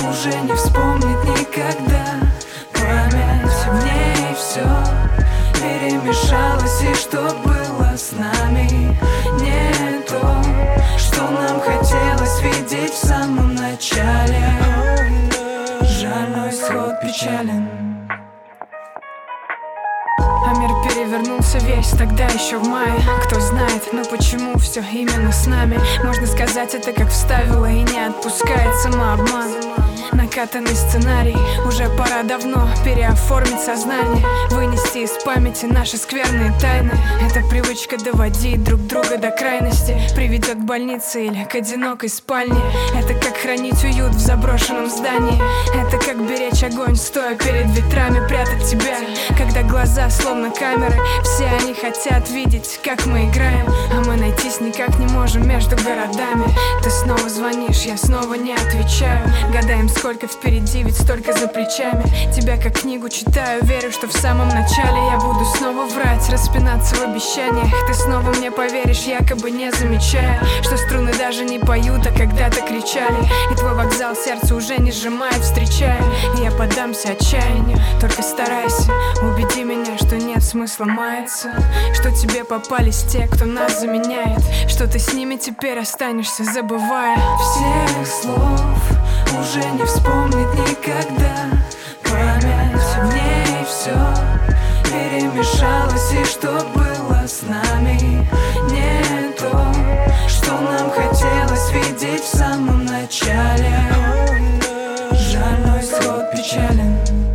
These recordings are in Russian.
уже не вспомнит никогда. Память в ней все перемешалось, и что было с нами не то, что нам хотелось видеть в самом начале. Жаль, но исход печален. А мир перевернулся весь тогда еще в мае. Кто знает, но почему все именно с нами? Можно сказать, это как вставила и не отпускает самообман. Накатанный сценарий, уже пора давно переоформить сознание, вынести из памяти наши скверные тайны. Эта привычка доводить друг друга до крайности приведет к больнице или к одинокой спальне. Это как хранить уют в заброшенном здании. Это как беречь огонь, стоя перед ветрами, прятать тебя, когда глаза словно камеры. Все они хотят видеть, как мы играем, а мы найтись никак не можем между городами. Ты снова звонишь, я снова не отвечаю. Гадаем, сколько впереди, ведь столько за плечами. Тебя как книгу читаю, верю, что в самом начале я буду снова врать, распинаться в обещаниях. Ты снова мне поверишь, якобы не замечая, что струны даже не поют, а когда-то кричали. И твой вокзал сердце уже не сжимает, встречая. И я поддамся отчаянию, только старайся, убеди меня, что нет смысла маяться, что тебе попались те, кто нас заменяет, что ты с ними теперь останешься, забывая. Всех слов уже не вспомнит никогда. Память в ней все перемешалось, и что было с нами не то, что нам хотелось видеть в самом начале. Жаль, но исход печален.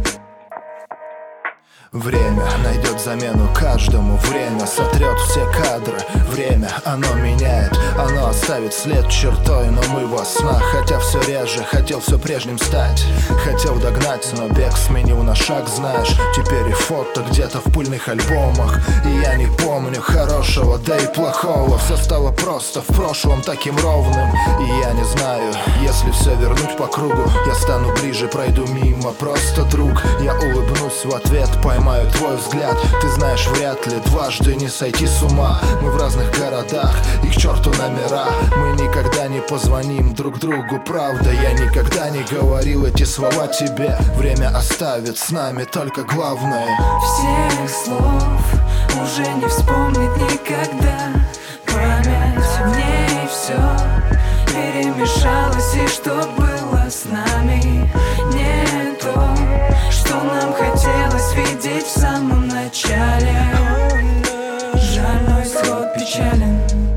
Время найдет замену каждому, время сотрет все кадры. Время, оно меняет, оно оставит след чертой, но мы во снах. Хотя все реже, хотел все прежним стать, хотел догнать, но бег сменил на шаг, знаешь. Теперь и фото где-то в пыльных альбомах, и я не помню хорошего, да и плохого. Все стало просто в прошлом таким ровным, и я не знаю, если все вернуть по кругу, я стану ближе, пройду мимо, просто друг. Я улыбнусь в ответ, поймаю твой взгляд. Ты знаешь, вряд ли дважды не сойти с ума. Мы в разных городах, и к черту номера. Мы никогда не позвоним друг другу, правда. Я никогда не говорил эти слова тебе. Время оставит с нами только главное. Всех слов уже не вспомнит никогда. Память в ней все перемешалось, и что было с нами не то, что нам хотелось видеть в самом начале. Жаль, но исход печален.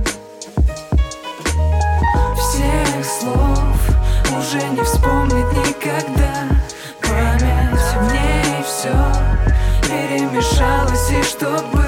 Всех слов уже не вспомнит никогда. Память в ней все перемешалось, и что было